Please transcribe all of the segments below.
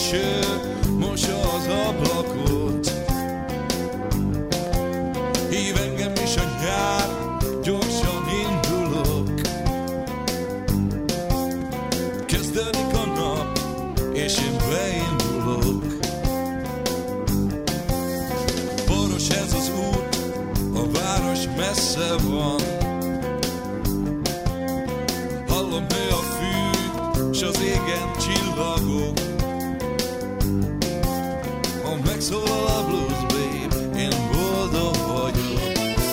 eső mossa az ablakot. Hív engem is a nyár, gyorsan indulok. Kezdődik a nap, és én beindulok. Boros ez az út, a város messze van. Hallom, nő a fű, s az égen csillagok. Ha megszólal a blues, babe, én boldog vagyok.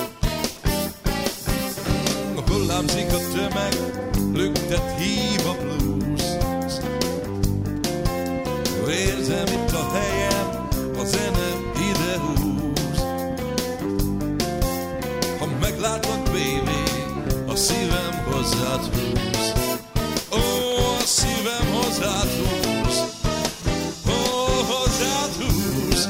Hullámzik a tömeg, lüktet hív a blues. Érzem itt a helyem, a zene ide húz. Ha meglátlak, baby, a szívem hozzád húz. Ó, a szívem hozzád húz. Ó, hozzád húz.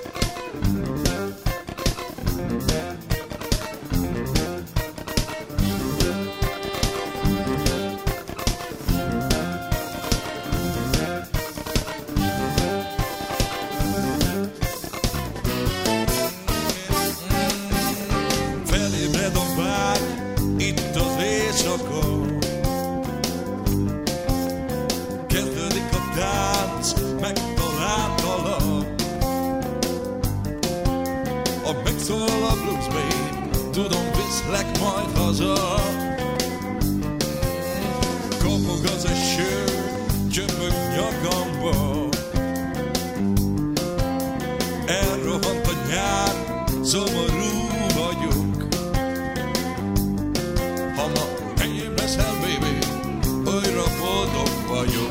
Felébred a vágy, itt az éjszaka. Kezdődik a tánc, megtaláltalak. Ha megszólal a blues, babe, tudom, viszlek majd haza. Kopog az eső, csöpög nyakamba. Elrohant a nyár, szomorú vagyok. Ha ma enyém leszel, baby, újra boldog vagyok.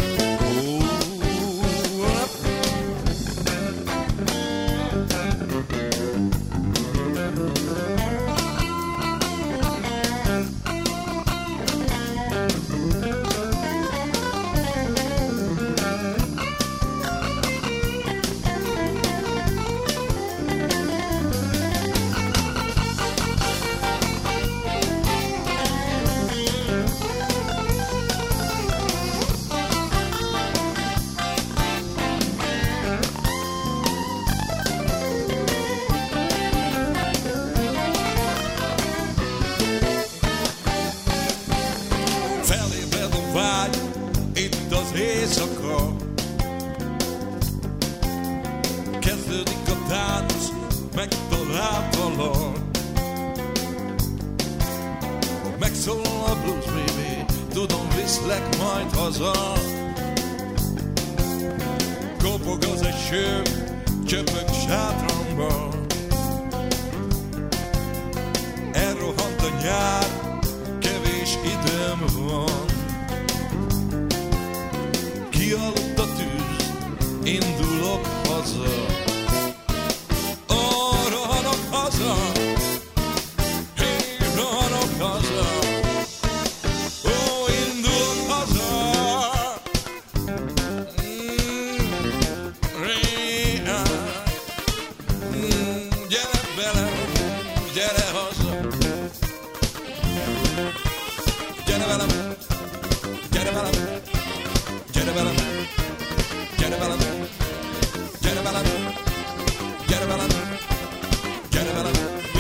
Felébred a vágy, itt az éjszaka. Kezdődik a tánc, megtaláltalak. Megszólal a blues, baby, tudom, viszlek majd haza. Kopog az eső, csöpög sátramba. Elrohant a nyár, kevés időm van. Kialudt a tűz, indulok haza. Ó, rohanok haza, én rohanok haza. Ó, indulok haza. Gyere velem, gyere haza. Gyere velem, gyere velem, gyere velem, gyere velem, gyere velem, gyere velem, gyere velem.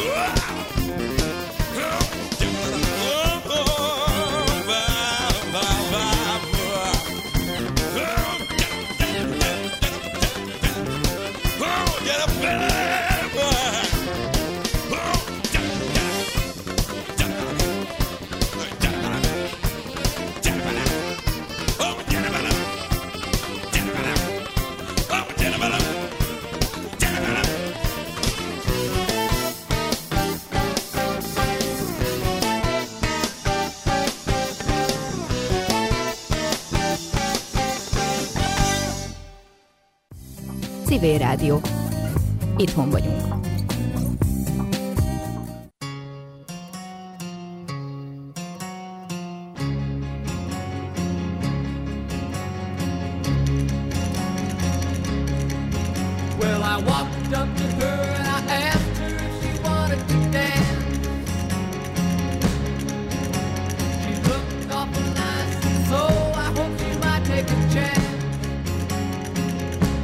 Civil Rádió. Itthon vagyunk. Well, I walked up to her and I asked her if she wanted to dance. She looked awful nice, so I hope she might take a chance.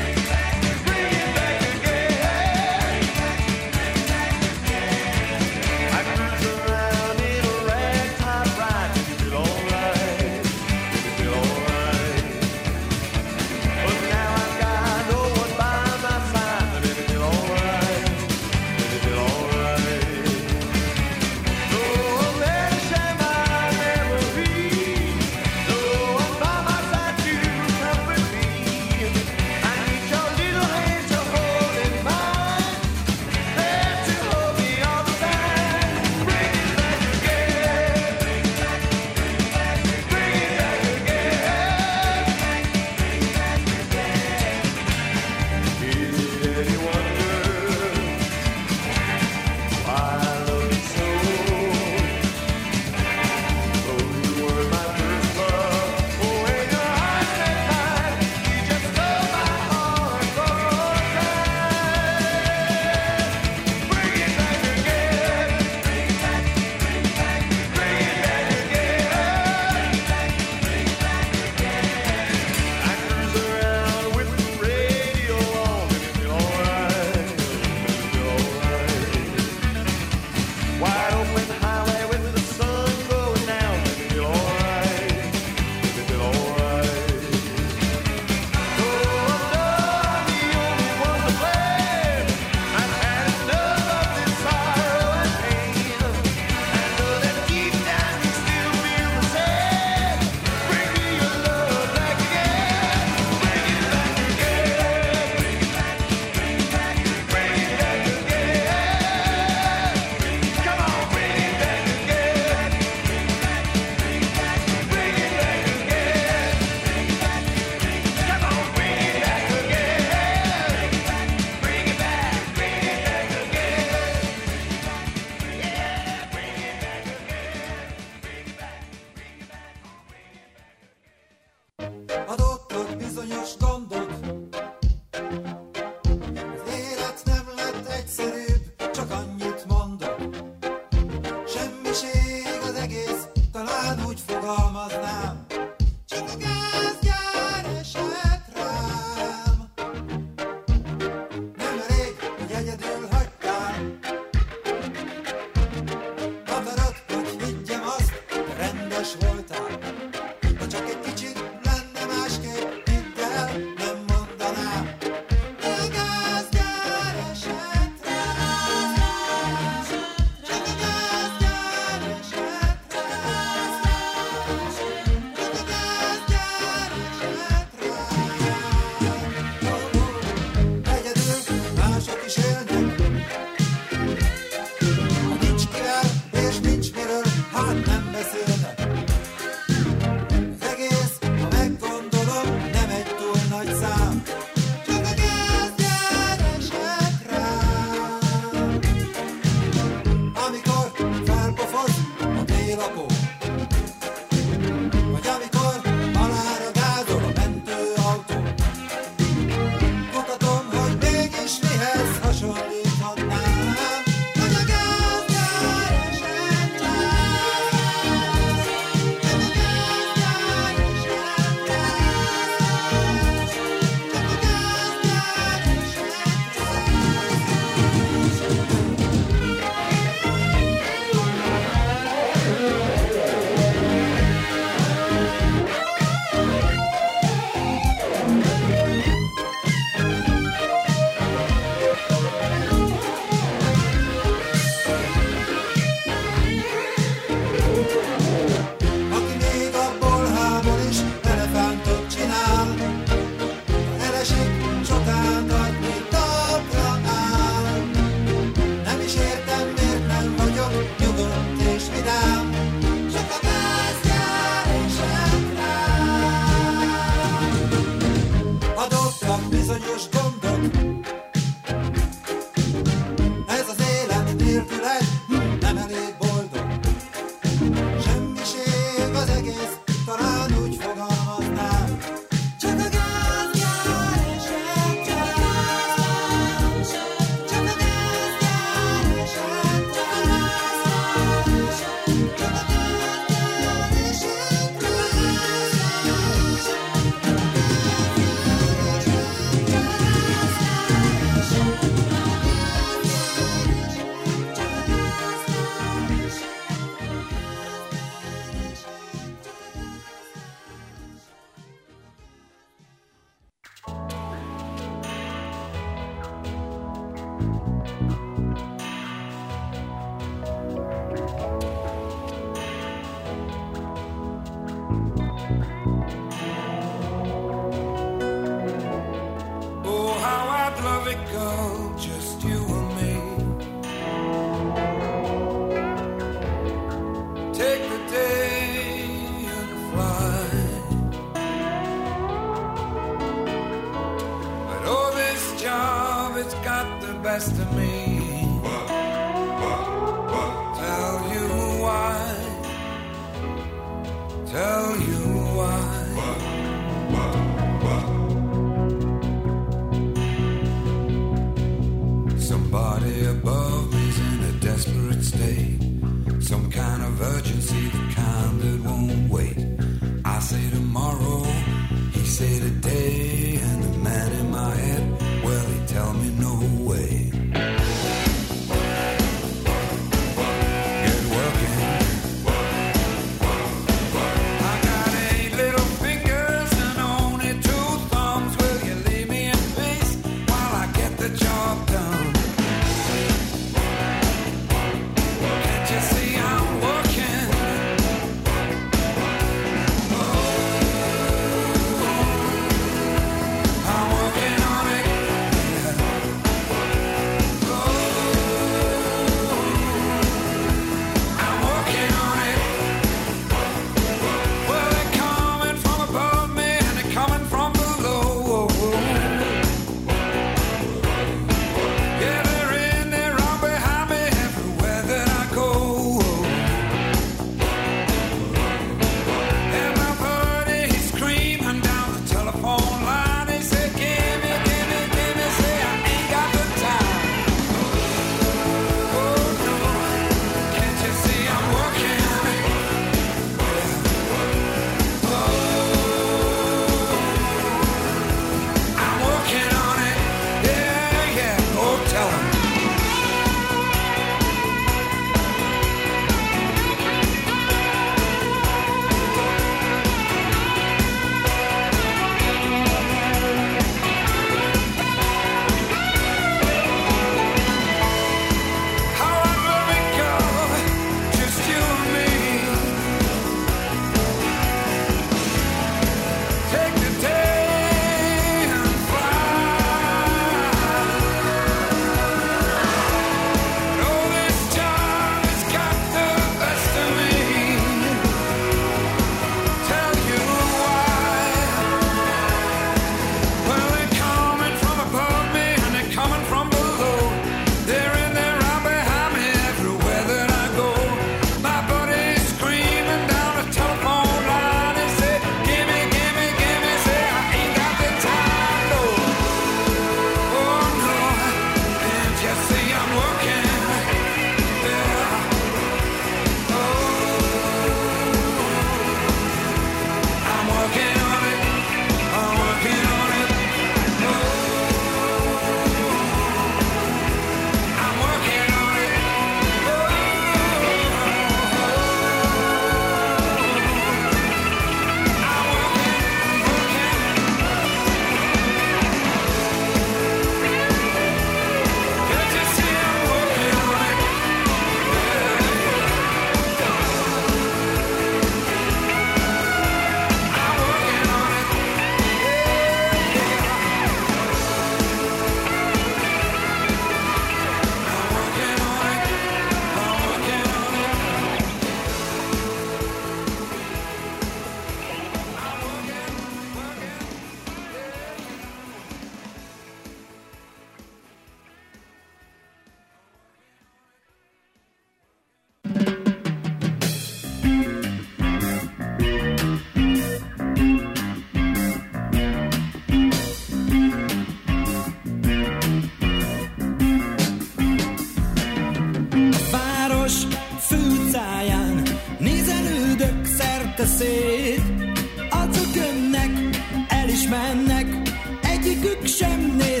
szét, azok jönnek, el is mennek, egyikük sem néz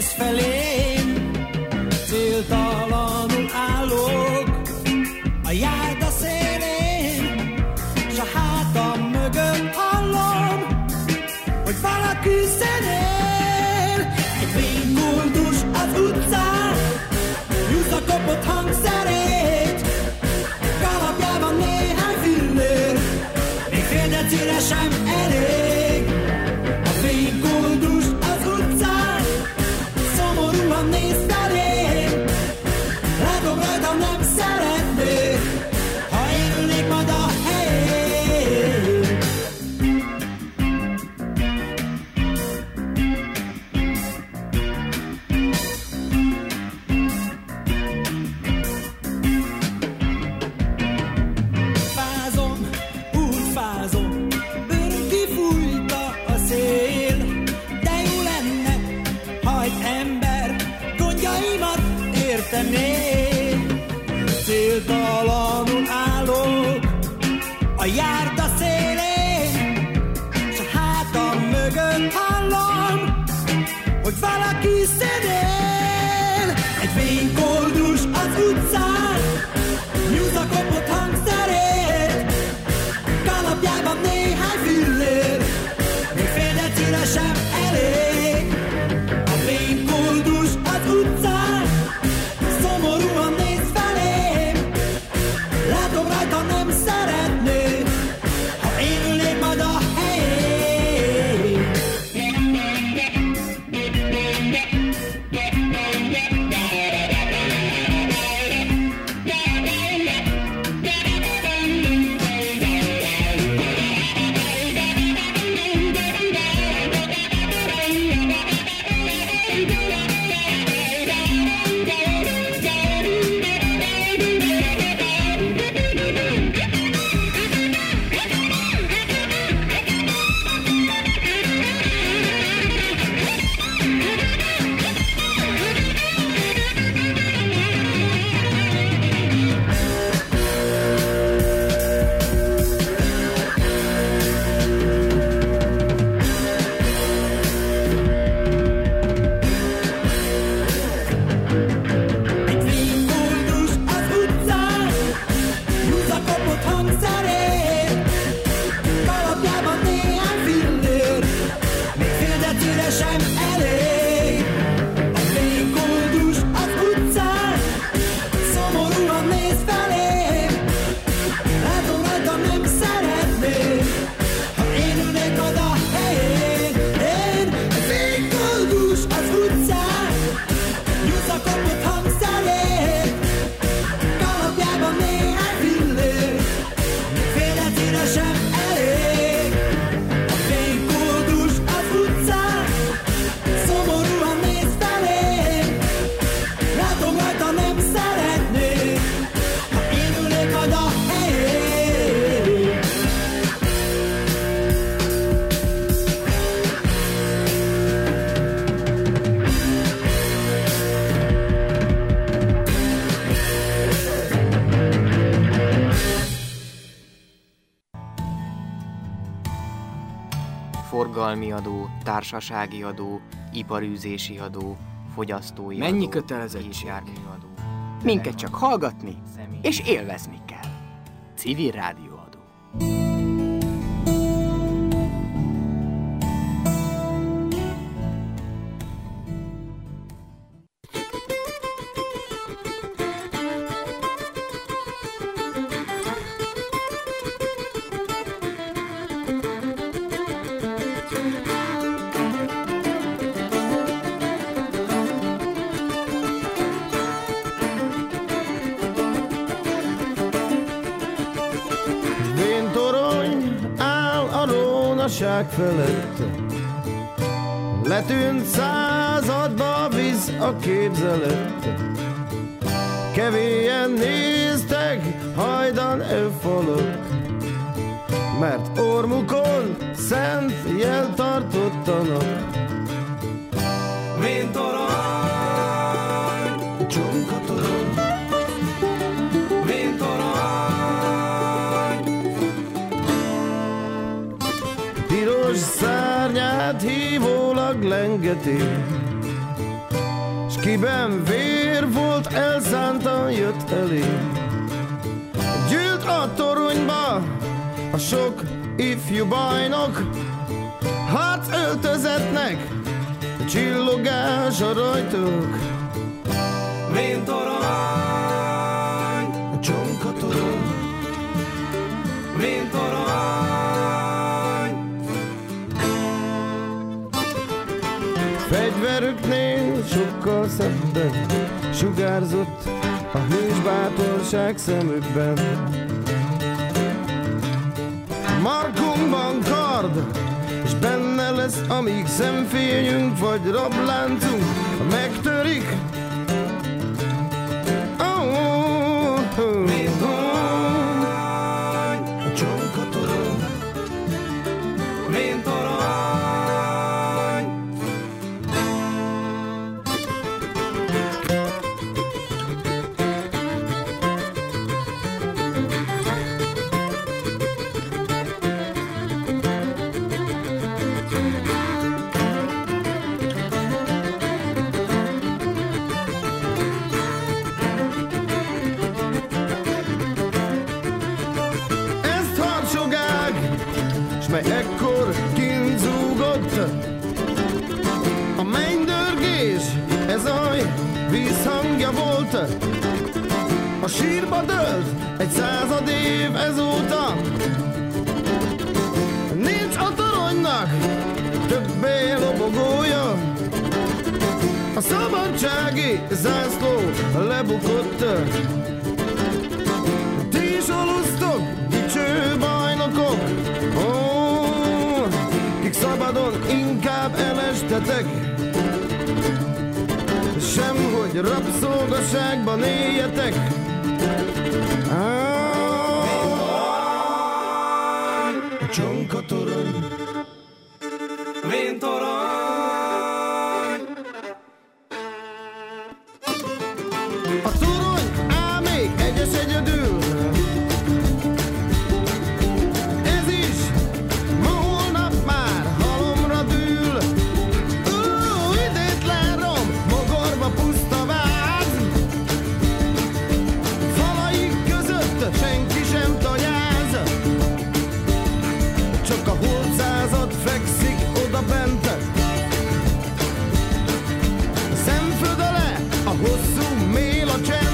felém. Céltalanul állok a járda szélén, s a hátam mögött hallom, hogy valaki zenél. Egy vén koldus az utcán, Szomorúan néz felém, látom rajta nem szeretné, ha én ülnék majd a helyén. Fázom, úgy fázom, örök kifújta a szél, de jó lenne, ha egy ember gondjaimat értené. Céltalanul állok a járda szélén, s a hátam mögött hallom, hogy valaki szedél. Egy fénykoldus az utcán nyújtza kopott hangszerét, kalapjában néhány fillér, még fél decire sem elég. A fénykoldus az utcán szomorúan néz felém, látom rajta nem szeretné, ha én ülnék majd a helyén. Forgalmi adó, társasági adó, iparűzési adó, fogyasztói Mennyi adó, kötelezettség? járműadó. Minket csak hallgatni és élvezni kell. Civil rádióadó. Felett letűnt századba víz a képzelet. Kevélyen néztek hajdan falak, mert ormukon szent jel tartottanak. Véntorony, csonkatorony, véntorony. Piros szárnyát hívólag lengeti, s kiben vér volt, elszántan jött elé. Gyűlt a toronyba a sok ifjú bajnok, harc öltözetnek csillogás a rajtok. Véntorony, csonkatorony, véntorony. Fegyverüknél sokkal szebben sugárzott a hős bátorság szemükben. Markunkban kard, és benne lesz, amíg szemfényünk vagy rabláncunk megtörik. Mely ekkor kint zúgott a mennydörgés, ez a vízhangja volt. A sírba dőlt egy 100 év ezóta. Nincs a toronynak többé lobogója. A szabadsági zászló lebukott. Ti is alusztok, dicső bajnokok, kik szabadon inkább elestetek, semhogy rabszolgaságban éljetek. A csonkatorony, véntorony. A torony áll még egyes egyedül. Senki sem tanyáz, csak a holtszázad fekszik oda bent. Szemföld alá a hosszú mél a csend.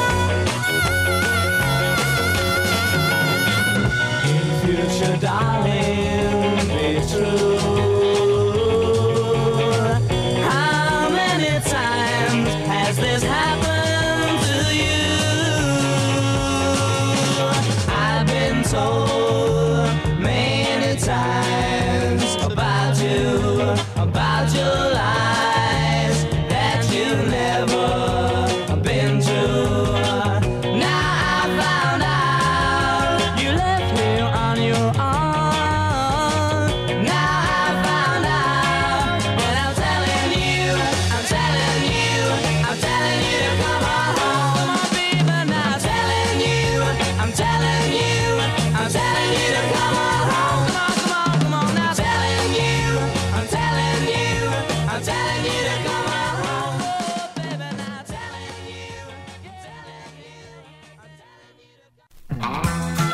Darling,